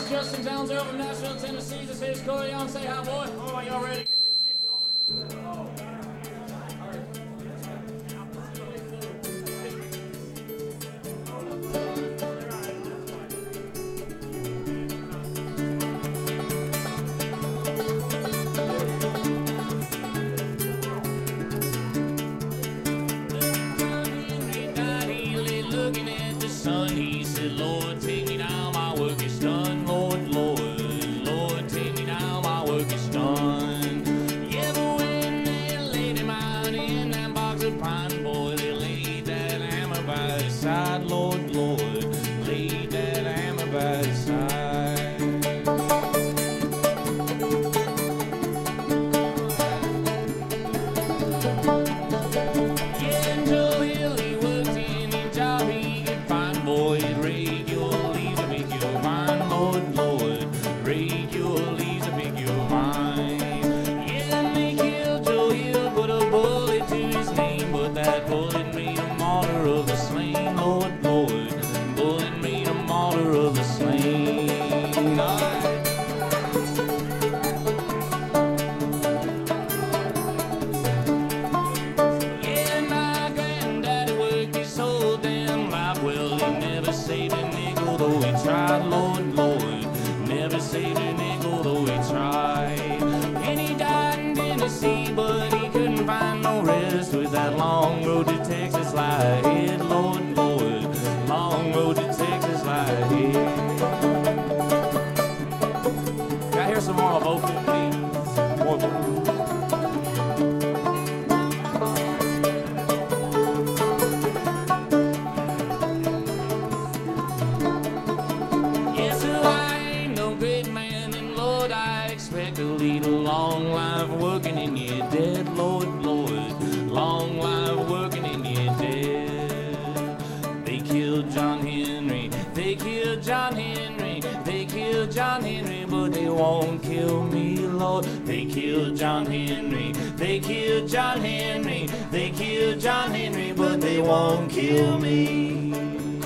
Justin Townsend from Nashville, Tennessee. This here's Corey Young. Say hi, boy. All right, y'all ready? Looking at the sun, he said, Lord, take me now, my work is done. Lord, Lord, Lord, take me now, my work is done. Yeah, but when they laid him out in that box of pine, boy, they laid that hammer by his side. Lord, Lord, laid that hammer by his side. Lord, Lord, never saved a nickel though he tried. And he died in Tennessee, but he couldn't find no rest with that long road to Texas lie ahead. Lord, Lord, long road to Texas lie ahead. Can I hear some more vocal, please? More vocal. To lead a long life working in your dead, Lord, Lord, long life working in your dead. They killed John Henry, they killed John Henry, they killed John Henry, but they won't kill me, Lord. They killed John Henry, they killed John Henry, they killed John Henry, but they won't kill me.